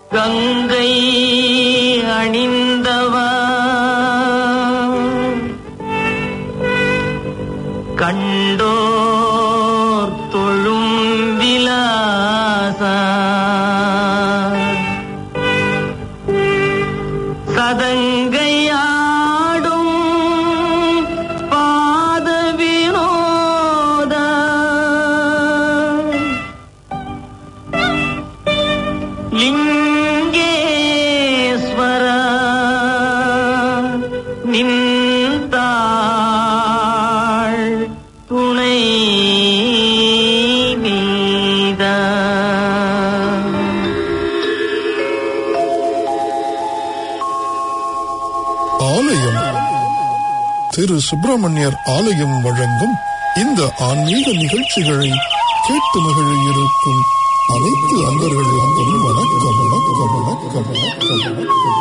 கங்கை அணிந்தவா கண்டோர் தொழும் விலாசா சதங்கையாடும் பாத வினோத லிங்கேஸ்வர நின்றாள் துணை நீத ஆலயம் திரு சுப்பிரமணியர் ஆலயம் வழங்கும் இந்த ஆன்மீக நிகழ்ச்சிகளை கேட்டு மகிழ இருக்கும் அனைத்து அன்பர்களுக்கும் வணக்கம் வணக்கம் வணக்கம் வணக்கம்.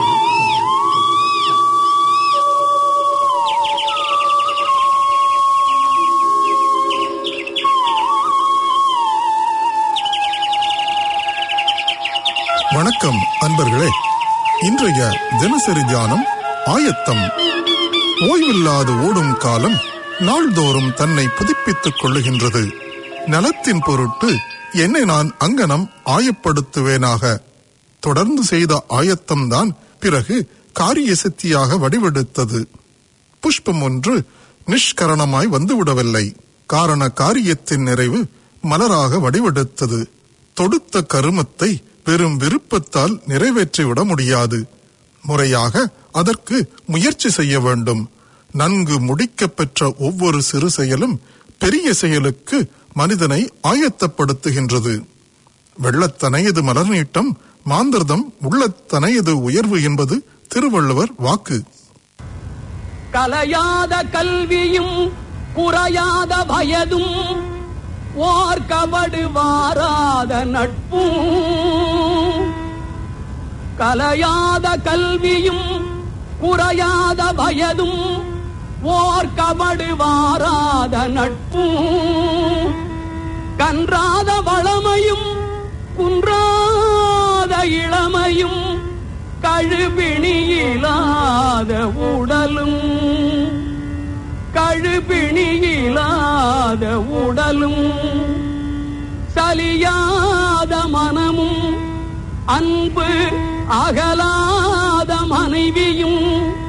வணக்கம் அன்பர்களே. இன்றைய தினசரி தியானம் ஆயத்தம். ஓய்வில்லாது ஓடும் காலம் நாள்தோறும் தன்னை புதுப்பித்துக் கொள்ளுகின்றது. நலத்தின் பொருட்டு என்னை நான் அங்கனம் ஆயப்படுத்துவேனாக. தொடர்ந்து செய்த ஆயத்தம்தான் பிறகு காரிய சித்தியாக வடிவெடுத்தது. புஷ்பம் ஒன்று நிஷ்கரணமாய் வந்துவிடவில்லை. காரண காரியத்தின் நிறைவு மலராக வடிவெடுத்தது. தொடுத்த கருமத்தை வெறும் விருப்பத்தால் நிறைவேற்றிவிட முடியாது. முறையாக அதற்கு முயற்சி செய்ய வேண்டும். நன்கு முடிக்கப் பெற்ற ஒவ்வொரு சிறு செயலும் பெரிய செயலுக்கு மனிதனை ஆயத்தப்படுத்துகின்றது. வெள்ளத்தனையது மலர் நீட்டம், மாந்திரதம் உள்ளத்தனையது உயர்வு என்பது திருவள்ளுவர் வாக்கு. கலையாத கல்வியும் குறையாத பயதும் ஓர் கபடு வாராத நட்பும். கலையாத கல்வியும் குறையாத பயதும் ஓர் கபடு வாராத நட்பும். கன்றாத வளமையும் குன்றாத இளமையும் கழுபிணியிலாத உடலும். கழுபிணியிலாத உடலும் சலியாத மனமும் அன்பு அகலாத மனைவியும்.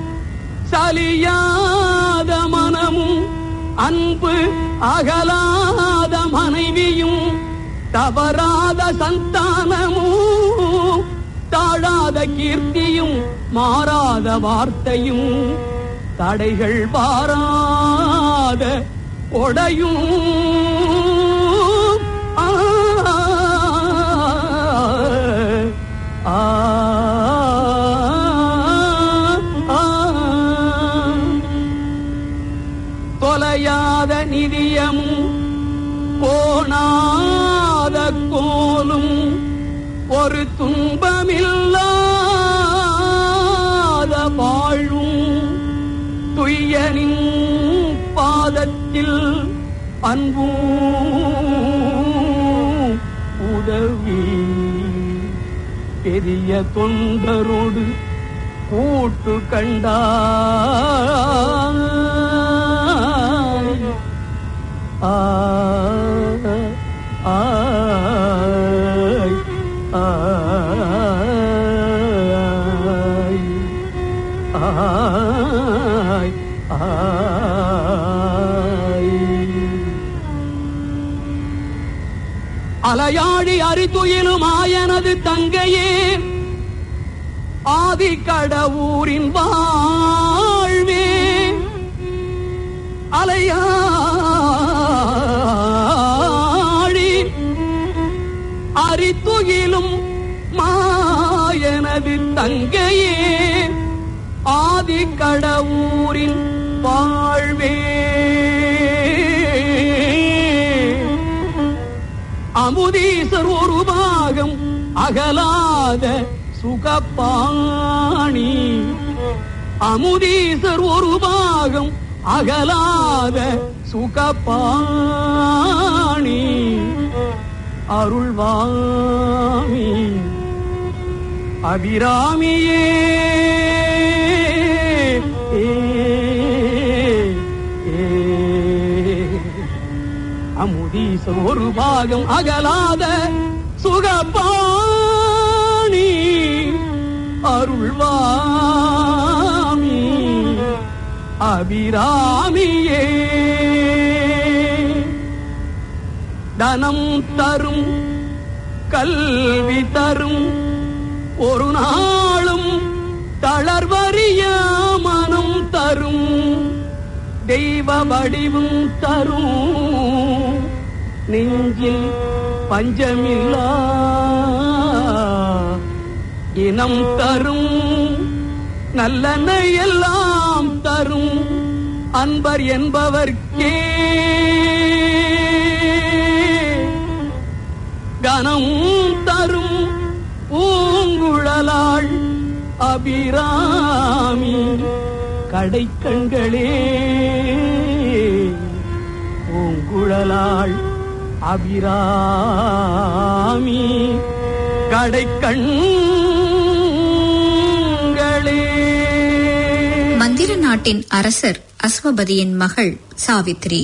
சலியாத மனமும் அன்பு அகலாத மனைவியும் தவறாத சந்தானமும் தாழாத கீர்த்தியும் மாறாத வார்த்தையும் தடைகள் பாராத கொடையும். தொலையாத நிதியமும் போனாத கோலும் ஒரு துன்பமில்லாத வாழும். துய்யனின் பாதத்தில் அன்பும் உதவி பெரிய தொண்டரோடு கூட்டு கண்டாய். அலையாடி அரிதுயிலும் ஆயனது தங்கையே ஆதி கடவுரின் வாழ்வே. அலையாடி அரிதுயிலும் மாயனது தங்கையே ஆதி கடவுரின் வாழ்வே. அமுதீசர் ஒரு பாகம் அகலாத சுகப்பாணி. அமுதீசர் ஒரு பாகம் அகலாத சுகப்பாணி. அருள்வாமி அபிராமியே அமுதீசன் ஒரு பாகம் அகலாத சுகபாணி அருள்வாமி அபிராமியே தனம் தரும் கல்வி தரும் ஒரு நாளும் தளர்வறிய மனம் தரும் தெய்வ வடிவும் தரும் நெஞ்சில் பஞ்சமில்லா இனம் தரும் நல்லன எல்லாம் தரும் அன்பர் என்பவர்க்கே கனம் தரும் பூங்குழலாள் அபிராமி கடைக்கண்களே பூங்குழலாள் அபிராமி கடைக்கண்களே. மந்திர நாட்டின் அரசர் அஸ்வபதியின் மகள் சாவித்ரி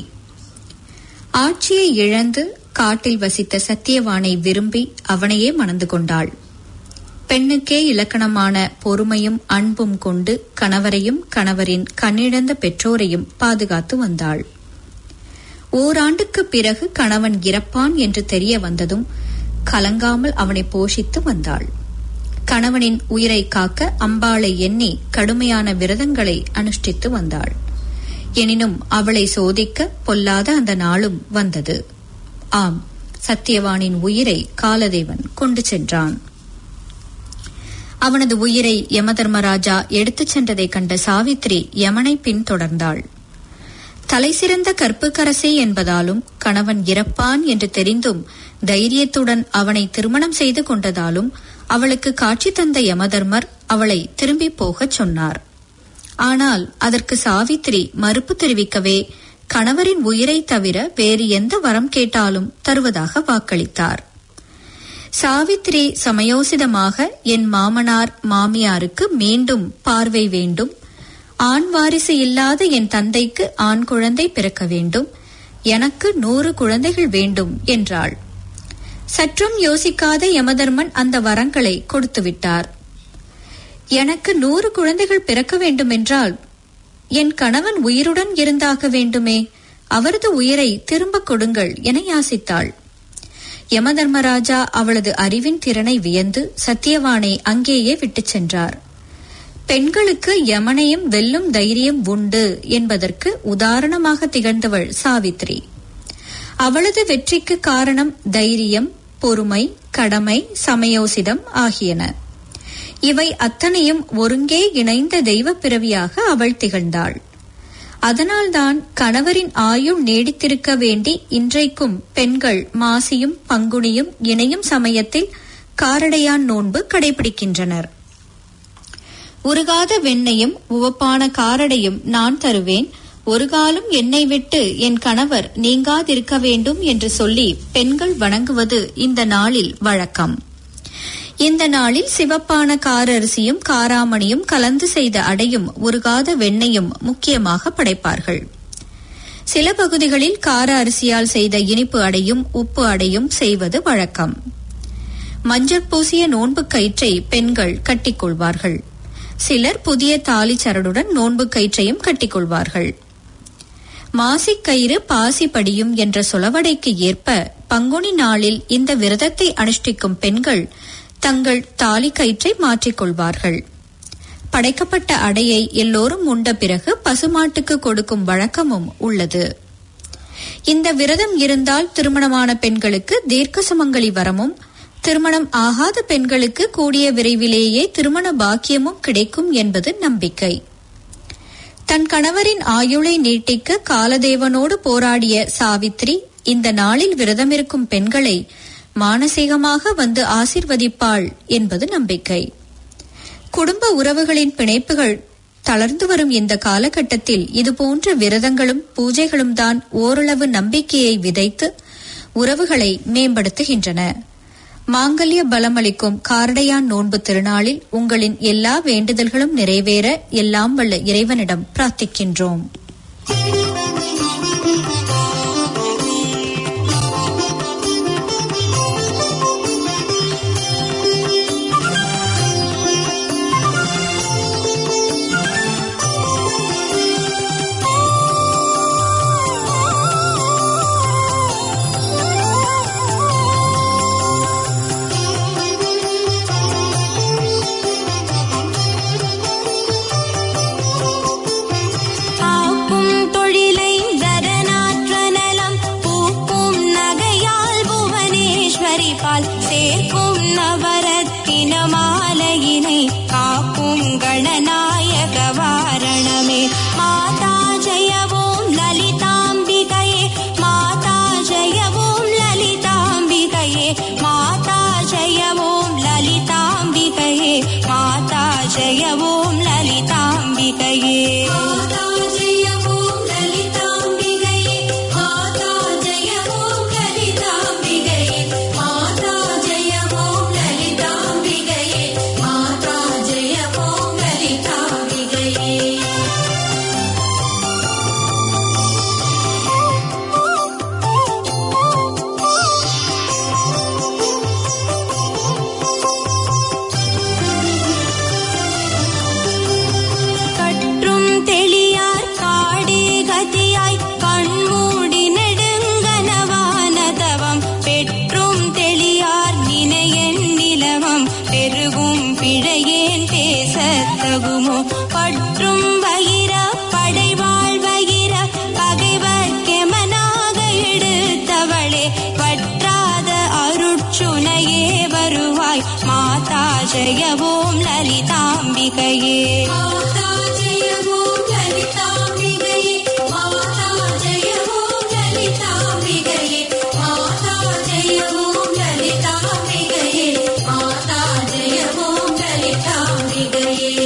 ஆட்சியை இழந்து காட்டில் வசித்த சத்தியவானை விரும்பி அவனையே மணந்து கொண்டாள். பெண்ணுக்கே இலக்கணமான பொறுமையும் அன்பும் கொண்டு கணவரையும் கணவரின் கண்ணிழந்த பெற்றோரையும் பாதுகாத்து வந்தாள். ஓராண்டுக்கு பிறகு கணவன் இறப்பான் என்று தெரிய வந்ததும் கலங்காமல் அவனை போஷித்து வந்தாள். கணவனின் உயிரை காக்க அம்பாளை எண்ணி கடுமையான விரதங்களை அனுஷ்டித்து வந்தாள். எனினும் அவளை சோதிக்க பொல்லாத அந்த நாளும் வந்தது. ஆம், சத்தியவானின் உயிரை காலதேவன் கொண்டு சென்றான். அவனது உயிரை யமதர்மராஜா எடுத்துச் சென்றதை கண்ட சாவித்ரி யமனை பின்தொடர்ந்தாள். தலைசிறந்த கற்புக்கரசி என்பதாலும் கணவன் இறப்பான் என்று தெரிந்தும் தைரியத்துடன் அவனை திருமணம் செய்து கொண்டதாலும் அவளுக்கு காட்சி தந்த யமதர்மர் அவளை திரும்பி போகச் சொன்னார். ஆனால் அதற்கு சாவித்ரி மறுப்பு தெரிவிக்கவே கணவரின் உயிரை தவிர வேறு எந்த வரம் கேட்டாலும் தருவதாக வாக்களித்தார். சாவித்ரி சமயோசிதமாக என் மாமனார் மாமியாருக்கு மீண்டும் பார்வை வேண்டும், ஆண் வாரிசு இல்லாத என் தந்தைக்கு ஆண் குழந்தை பிறக்க வேண்டும், எனக்கு 100 குழந்தைகள் வேண்டும் என்றாள். சற்றும் யோசிக்காத யமதர்மன் அந்த வரங்களை கொடுத்துவிட்டார். எனக்கு 100 குழந்தைகள் பிறக்க வேண்டுமென்றால் என் கணவன் உயிருடன் இருந்தாக வேண்டுமே, அவரது உயிரை திரும்பக் கொடுங்கள் என யாசித்தாள். யமதர்மராஜா அவளது அறிவின் திறனை வியந்து சத்தியவானை அங்கேயே விட்டுச் சென்றார். பெண்களுக்கு யமனையும் வெல்லும் தைரியம் உண்டு என்பதற்கு உதாரணமாக திகழ்ந்தவள் சாவித்ரி. அவளது வெற்றிக்கு காரணம் தைரியம், பொறுமை, கடமை, சமயோசிதம் ஆகியன. இவை அத்தனையும் ஒருங்கே இணைந்த தெய்வ பிறவியாக அவள் திகழ்ந்தாள். அதனால்தான் கணவரின் ஆயுள் நீடித்திருக்க வேண்டி இன்றைக்கும் பெண்கள் மாசியும் பங்குனியும் இணையும் சமயத்தில் காரடையான் நோன்பு கடைபிடிக்கின்றனர். உருகாத வெண்ணையும் உவப்பான காரடையும் நான் தருவேன், ஒரு காலம் என்னை விட்டு என் கணவர் நீங்காதிருக்க வேண்டும் என்று சொல்லி பெண்கள் வணங்குவது இந்த நாளில் வழக்கம். இந்த நாளில் சிவப்பான காரரிசியும் காராமணியும் கலந்து செய்த அடையும் உருகாத வெண்ணையும் முக்கியமாக படைப்பார்கள். சில பகுதிகளில் கார அரிசியால் செய்த இனிப்பு அடையும் உப்பு அடையும் செய்வது வழக்கம். மஞ்சள் பூசிய நோன்பு கயிற்றை பெண்கள் கட்டிக்கொள்வார்கள். சிலர் புதிய தாலி சரடுடன் நோன்பு கயிற்றையும் கட்டிக்கொள்வார்கள். மாசிக்கயிறு பாசி படியும் என்ற சொலவடைக்கு ஏற்ப பங்குனி நாளில் இந்த விரதத்தை அனுஷ்டிக்கும் பெண்கள் தங்கள் தாலி கயிற்றை மாற்றிக்கொள்வார்கள். படைக்கப்பட்ட அடையை எல்லோரும் உண்ட பிறகு பசுமாட்டுக்கு கொடுக்கும் வழக்கமும் உள்ளது. இந்த விரதம் இருந்தால் திருமணமான பெண்களுக்கு தீர்க்க சுமங்கலி வரமும், திருமணம் ஆகாத பெண்களுக்கு கூடிய விரைவிலேயே திருமண பாக்கியமும் கிடைக்கும் என்பது நம்பிக்கை. தன் கணவரின் ஆயுளை நீட்டிக்க காலதேவனோடு போராடிய சாவித்ரி இந்த நாளில் விரதமிருக்கும் பெண்களை மானசீகமாக வந்து ஆசிர்வதிப்பாள் என்பது நம்பிக்கை. குடும்ப உறவுகளின் பிணைப்புகள் தளர்ந்து வரும் இந்த காலகட்டத்தில் இதுபோன்ற விரதங்களும் பூஜைகளும் தான் ஓரளவு நம்பிக்கையை விதைத்து உறவுகளை மேம்படுத்துகின்றன. மாங்கல்ய பலமளிக்கும் கார்டையான் நோன்பு திருநாளில் உங்களின் எல்லா வேண்டுதல்களும் நிறைவேற எல்லாம் வல்ல இறைவனிடம் பிரார்த்திக்கின்றோம். சேர்க்கும் நவரத்தின மாலையினை காக்கும் கணநாயக வாரணமே. மாதா ஜெயவோம் லலிதாம்பிகையே, மாதா ஜெயவோம் லலிதாம்பிகையே, மாதா ஜெயவோம் லலிதாம்பிகையே, மாதா ஜெயவோம் லலிதாம்பிகையே. பற்றும் வயிற படைவாள் வயிற பகைவர்க்கெமனாக எடுத்தவளே, பற்றாத அருட்சுனையே வருவாய். மாதா ஜெயவோம் லலிதாம்பிகையே, மாதா ஜெயவோம் லலிதாம்பிகையே, மாதா ஜெயவோம் லலிதாம்பிகையே, மாதா ஜெயவோம் லலிதாம்பிகையே, மாதா ஜெயவோம் லலிதாம்பிகையே.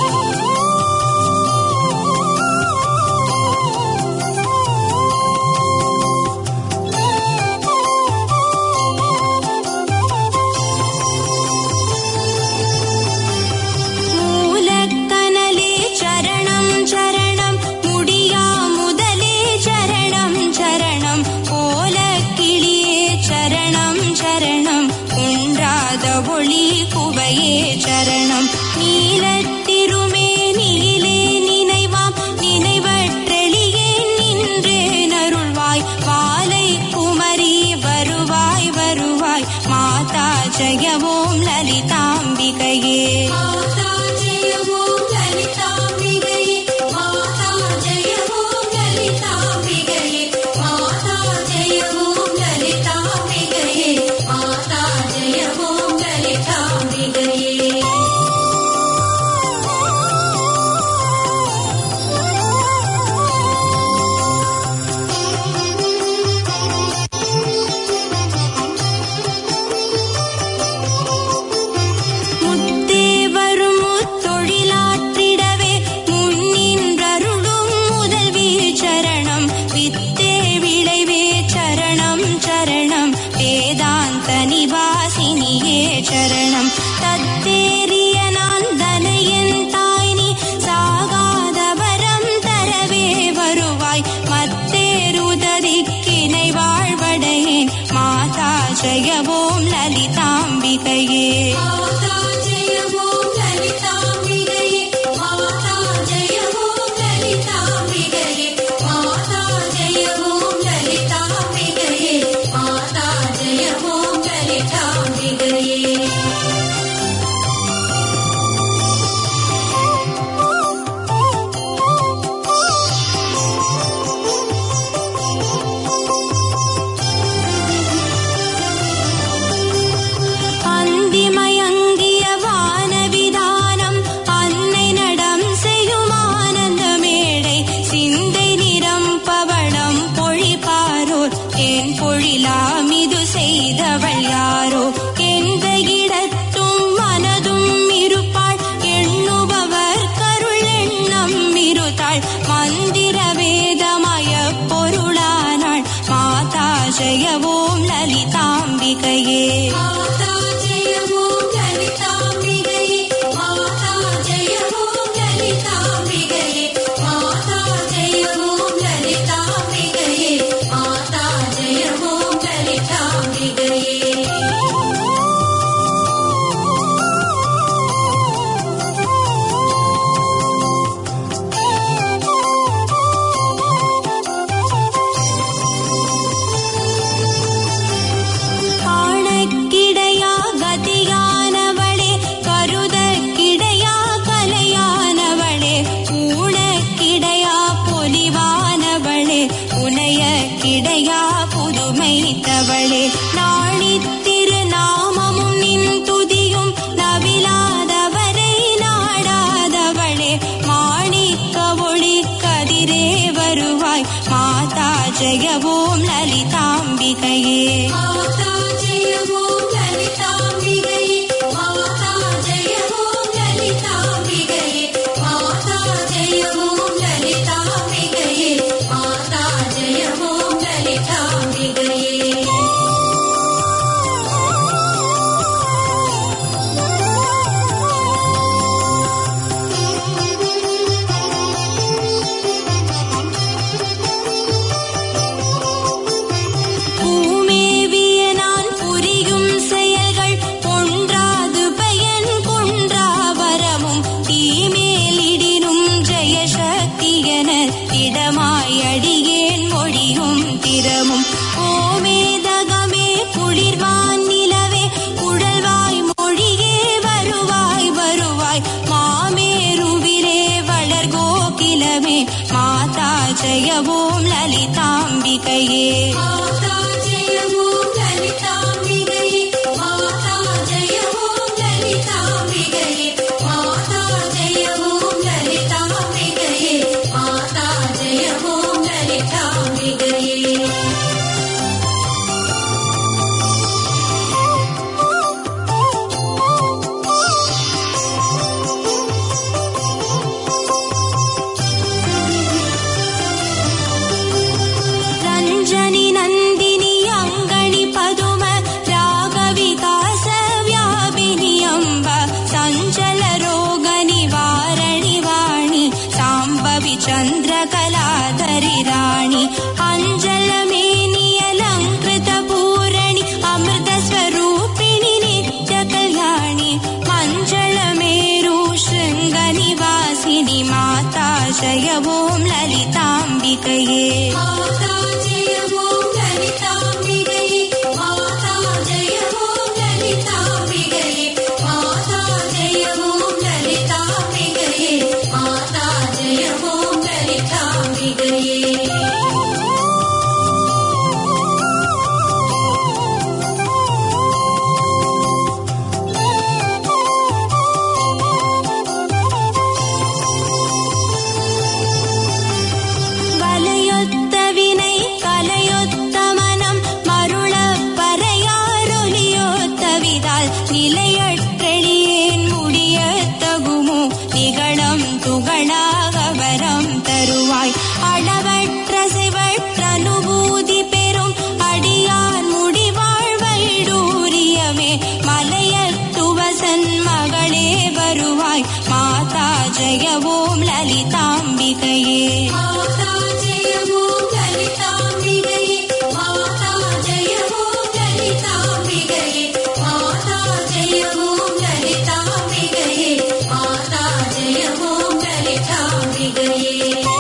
சரணம் நீலத்திருமே நீலே நினைவாம் நினைவற்றெளியே நின்றே நருள்வாய். வாலை குமரி வருவாய் வருவாய். மாதா ஜெயவோம் லலிதாம்பிகையே, மாதா ஜெயவோம் லலிதாம்பிகையே, மாதா ஜெயவோம் லலிதாம்பிகையே, மாதா ஜெயவோம் லலிதாம்பிகையே, மாதா ஜெயவோம் லலிதாம்பிகையே. முத்தே வரும் ஜெய ஓம் லலிதாம்பிகையே. மாதா ஜெய ஓம் லலிதாம்பிகையே. மாதா ஜெய ஓம் லலிதாம்பிகையே. மாதா ஜெய ஓம் லலிதாம்பிகையே. மாதா ஜெய ஓம் லலிதாம்பிகையே. ரஞ்சனி நந்தினி அங்கணி பதும ராக விகாச வியாபினி அம்ப சஞ்சல ரோக நிவாரணி வாணி சாம்பவி சந்திர கலாதரி ராணி அஞ்சல மேனி அலங்கிருத பூரணி அமிர்த ஸ்வரூபிணி நித்ய கல்யாணி மஞ்சள மேரு ஸ்ருங்க நிவாசினி மாதா ஜய ஓம் லலிதாம்பிகையே. மாதா ஜெய ஓம் லலிதாம்பிகையே. மாதா ஜெய ஓம் லலிதாம்பிகையே. மாதா ஜெய ஓம் லலிதாம்பிகையே. மாதா ஜெய ஓம் லலிதாம்பிகையே. வலையொத்த வினை கலையொத்த மனம் மருளப் பறையாரொலியொத்த விதால் நிலையற்றெளியேன் முடியத் தகுமோ நிகழம் துகளாக வரம் தருவாய் அளவற்ற சிவற்ற அனுபூதி பெறும் அடியான் முடிவாழ்வைடூரியமே மலையத்துவசன் மகளே வருவாய் மாதா ஜெய ஓம் லலிதாம்பிகையே. மாதா ஜெய ஓம் லலிதாம்பிகையே. மாதா ஜெய ஓம் லலிதாம்பிகையே. மாதா ஜெய ஓம் லலிதாம்பிகையே. மாதா ஜெய ஓம் லலிதாம்பிகையே.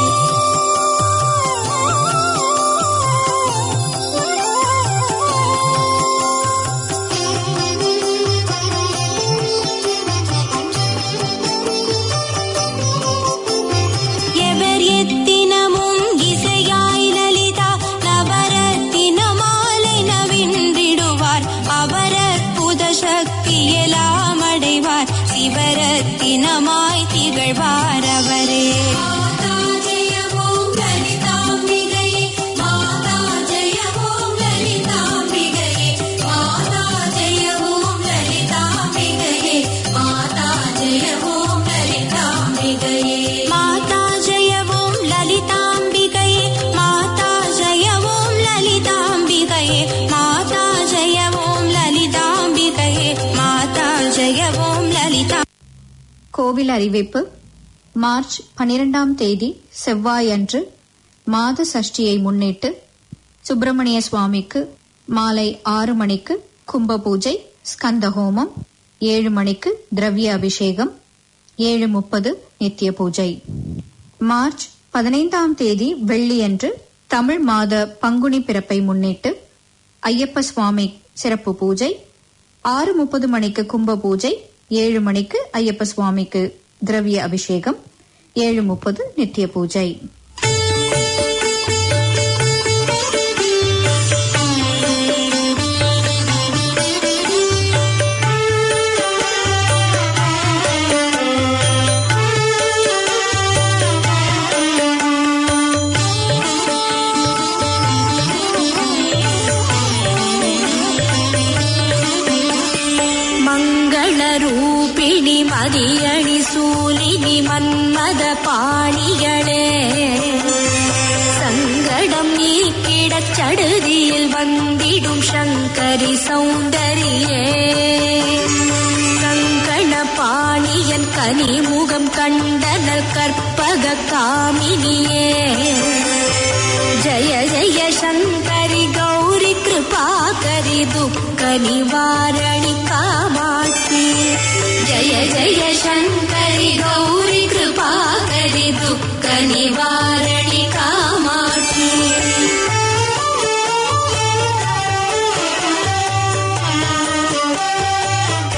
எவர் எத்தினமும் இசையாய் லலிதா நவரத்தின மாலை நவின்றிடுவார் அவரற்புத சக்தி எல்லாம் அடைவார் சிவரத்தினமாய் திகழ்வார் அவரே. மாதா ஜெய ஓம் லலிதாம்பிகையே. மாதா ஜெய ஓம் லலிதாம்பிகையே. மாதா ஜெய ஓம் லலிதாம்பிகையே. மாதா ஜெய ஓம் லலிதாம்பிகையே. மாதா ஜெய ஓம் லலிதாம்பிகையே. மாதா ஜெய ஓம் லலிதாம்பிகையே. மாதா ஜெய ஓம் லலிதாம்பிகையே. மாதா ஜெய ஓம் லலிதா. கோவில் அறிவிப்பு. மார்ச் 12ஆம் தேதி செவ்வாயன்று மாத சஷ்டியை முன்னிட்டு சுப்பிரமணிய சுவாமிக்கு மாலை 6 மணிக்கு கும்ப பூஜை, ஸ்கந்த ஹோமம், 7 மணிக்கு திரவிய அபிஷேகம், 7:30 நித்திய பூஜை. மார்ச் 15ஆம் தேதி வெள்ளியன்று தமிழ் மாத பங்குனி பிறப்பை முன்னிட்டு ஐயப்ப சுவாமி சிறப்பு பூஜை, 6:30 மணிக்கு கும்ப பூஜை, 7 மணிக்கு ஐயப்ப சுவாமிக்கு திரவிய அபிஷேகம், 7:30 நித்திய பூஜை. மங்களரூபிணி மதியணி சூலினி மன்மத பாணிகளே சங்கடம் நீக்கிடச் சடுதியில் வந்திடும் சங்கரி சௌந்தரியே கங்கண பாணியன் கனிமுகம் கண்டனல் கற்பக காமினியே ஜய ஜய சங்கரி கௌரி கிருபாகரி துக்க நிவாரணி காமாட்சி ஜய ஜய சங்கரி கௌரி கிருபாகரி துக்க நிவாரணி காமாட்சி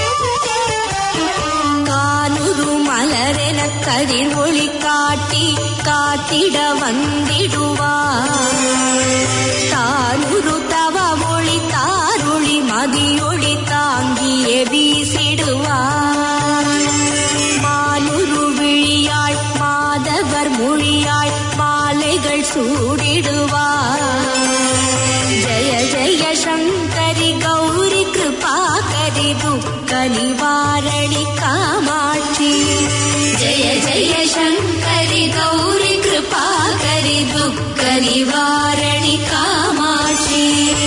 கானுரு மலரென கதிர் ஒளி காட்டி காத்திட வந்திடுவார். தானுரு தவ மொழி தாருளி மதியொளி தாங்கிய வீசிடுவார். மானுரு விழியாள் மாதவர் மொழியாள் மாலைகள் சூடிடுவார். ஜய ஜய சங்கரி கௌரி கிருபாகரி துக்க நிவாரணி காமாட்சி. ஜய ஜய சங்கரி கௌரி கிருபாகரி துக்க நிவாரணி காமாட்சி.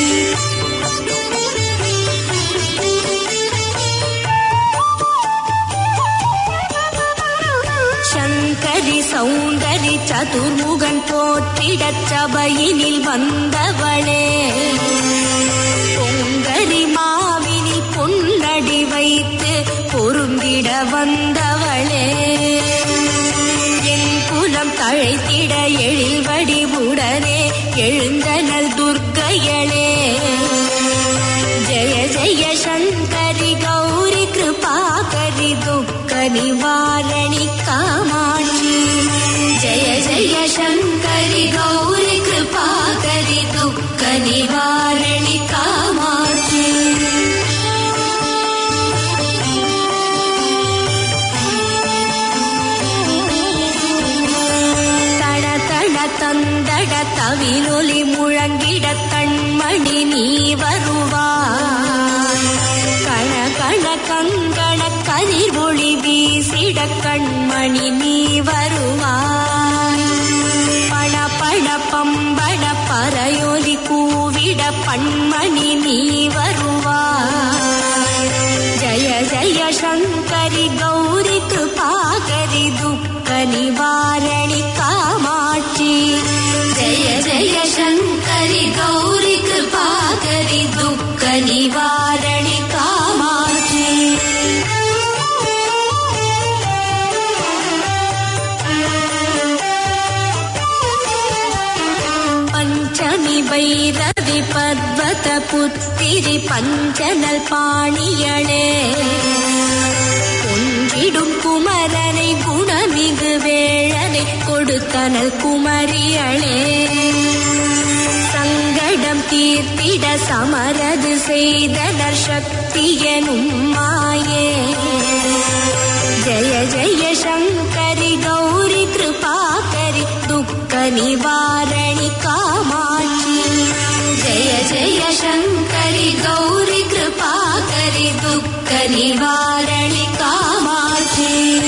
சங்கரி சௌந்தரி சதுர்முகன் போற்றிடச் சபையினில் வந்தவளே. பொங்கரி மாவினில் பொன்னடி வைத்து பொருந்திட வந்தவளே. என் குலம் தழைத்திட எழில் வடிவுடனே எழுந்தனல் துர்க்கையளே. ஜய ஜய சங்கரி கௌரி கிருபாகரி துக்க நிவாரணி காமாட்சி. ஜய ஜய சங்கரி கௌரி கிருபாகரி துக்க நிவாரணி காமாட்சி. தட தட தந்தட தவிலொலி முழங்கிட கண்மணி நீ வருவாய். கண கண கங்கண கதிர்வொளி வீசிட கண்மணி நீ வருவாய். பண பண பம்பட பறையொலி கூவிட பண்மணி நீ வருவாய். ஜய ஜய சங்கரி கௌரி கிருபாகரி துக்க நிவாரணி காமாட்சி. ஜய ஜய சங்கரி கௌரி கிருபாகரி துக்க நிவாரணி காமாட்சி. பஞ்சமி பைரவி பர்வத புத்திரி பஞ்சனல் பாணியளே. ஒன்றிடும் குமரனை குணமிகு வேழனை கொடுத்தனல் குமரியளே. சங்கடம் தீர்த்திட சமரது செய்தனர் சக்தியனும் மாயே. ஜய ஜய சங்கரி கௌரி கிருபாகரி துக்க நிவாரணி காமாட்சி. ஜய ஜய சங்கரி கௌரி கிருபாகரி துக்க நிவாரணி காமாட்சி.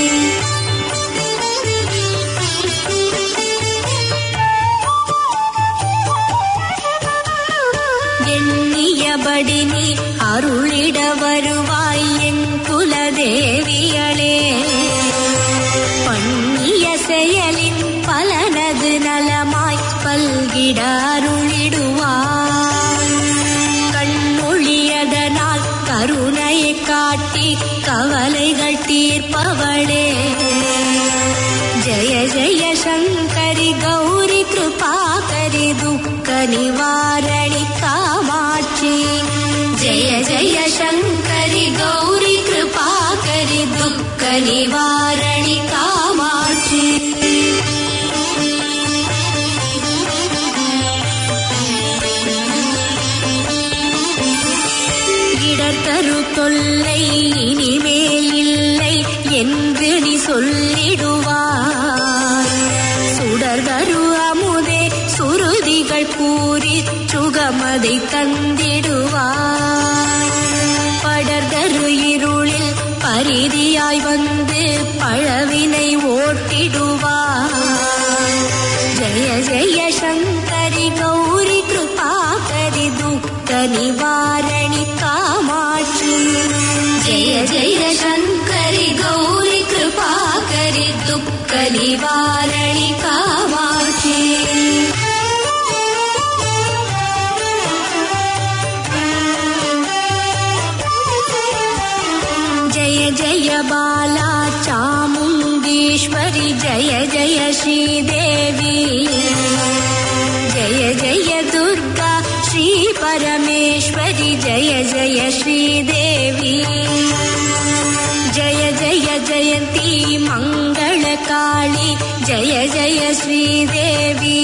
எண்ணியபடி நீ அருளிட வருவாய் என் குலதேவியளே. பண்ணிய செயலின் பலனது நலமாய் பல்கிட அருளிடுவாய். கண்ணொழியதனால் கருணையை காட்டி கவலைகள் தீர்ப்பவளே. ஜய ஜய சங்கரி கௌரி கிருபாகரி துக்க நிவாரணி காமாட்சி. ஜய ஜய சங்கரி கௌரி கிருபாகரி துக்க நிவாரணி காமாட்சி. இடர்தரு தொல்லை இனிமேல் இல்லை என்று நீ சொல்லிடுவாய். சுடர்தரு அமுதே சுருதிகள் கூறி சுகமதை தந்திடுவாய். படர்தரு இருளில் பரிதியாய் வந்து பழவினை ஓட்டிடுவாய். ஜய ஜய சங்கரி கௌரி கிருபாகரி துக்க நிவாரணி காமாட்சி. ஜய ஜய சங்கரி கௌரி கிருபாகரி துக்க நிவாரணி காமாட்சி. जय जय बाला चामुंडीश्वरी जय जय श्रीदेवी जय जय दुर्गा श्री परमेश्वरी जय जय श्रीदेवी जय जय जयंती मंगल भद्रकाली जय जय श्रीदेवी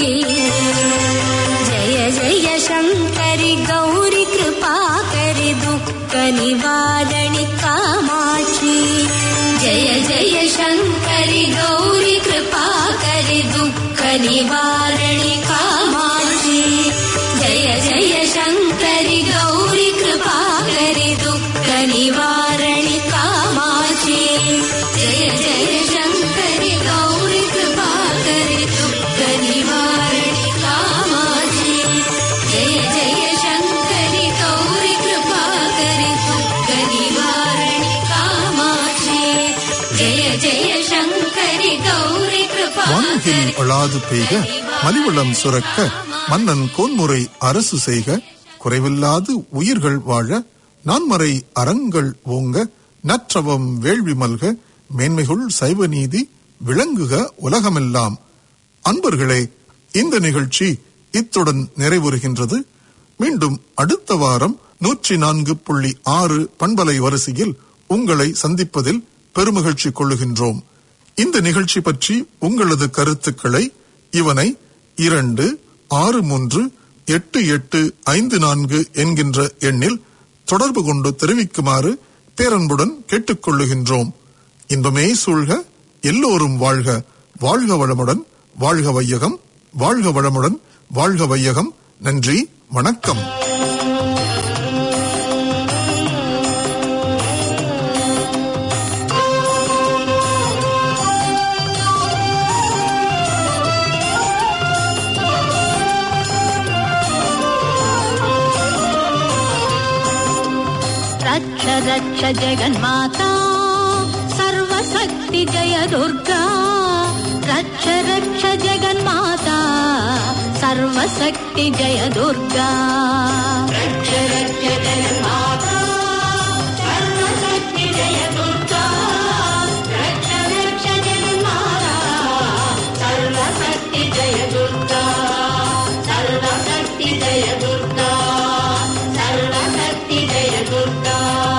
जय जय शङ्करि गौरि कृपाकरि दुःख निवारणि कामाक्षी जय जय शङ्करि गौरि कृपाकरि दुःख निवारणि कामाक्षी जय जय शङ्करि गौरि कृपाकरि दुःख निवारणि कामाक्षी जय जय शङ्करि गौरि कृपाकरि दुःख निवारणि कामाक्षी जय जय शङ्करि गौरि कृपाकरि दुःख निवारणि कामाक्षी जय जय शङ्करि गौरि வான்கில் அழாது பெய்க மலிவளம் சுரக்க மன்னன் கோன்முறை அரசு செய்க குறைவில்லாது உயிர்கள் வாழ நான்மறை அறங்கள் ஓங்க நற்றவம் வேள்வி மல்க மேன்மைகுள் சைவ நீதி விளங்குக உலகமெல்லாம். அன்பர்களே, இந்த நிகழ்ச்சி இத்துடன் நிறைவுறுகின்றது. மீண்டும் அடுத்த வாரம் 104.6 பண்பலை வரிசையில் உங்களை சந்திப்பதில் பெருமகிழ்ச்சி கொள்ளுகின்றோம். இந்த நிகழ்ச்சி பற்றி உங்களது கருத்துக்களை இவனை 263855 என்கின்ற எண்ணில் தொடர்பு கொண்டு தெரிவிக்குமாறு பேரன்புடன் கேட்டுக்கொள்ளுகின்றோம். இன்பமே சூழ்க, எல்லோரும் வாழ்க, வாழ்க வளமுடன், வாழ்க வையகம், வாழ்க வளமுடன், வாழ்க வையகம். நன்றி, வணக்கம். रक्ष रक्ष जगन्माता सर्वशक्ति जय दुर्गा रक्ष रक्ष जगन्माता सर्वशक्ति जय दुर्गा रक्ष रक्ष जगन्माता सर्वशक्ति जय दुर्गा रक्ष रक्ष जगन्माता सर्वशक्ति जय दुर्गा सर्वशक्ति जय दुर्गा सर्वशक्ति जय दुर्गा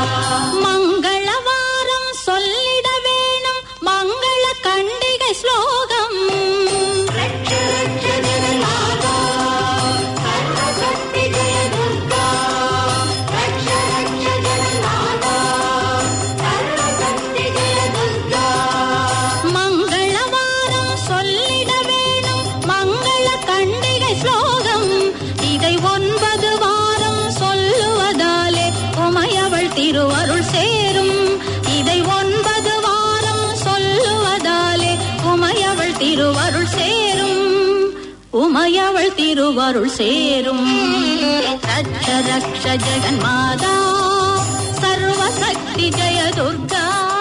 मंगलवारम சொல்லிட வேணும் மங்கள கண்டிகை ஸ்லோகம் ரட்ச ரட்ச ஜெகன்மாதா சர்வசக்தி ஜெய துர்கா ரட்ச ரட்ச ஜெகன்மாதா சர்வசக்தி ஜெய துர்கா மங்களவாரம் சொல்லிட வேணும் மங்கள கண்டிகை ஸ்லோகம் இதை 9 வாரம் சொல்லுவதாலே உமையவள் திருவருள் சேரும் இதை 9 வாரம் சொல்லுவதாலே உமையவள் திருவருள் சேரும் உமையவள் திருவருள் சேரும் ரட்ச ரக்ஷ ஜெகன்மாதா சர்வசக்தி ஜெய துர்கா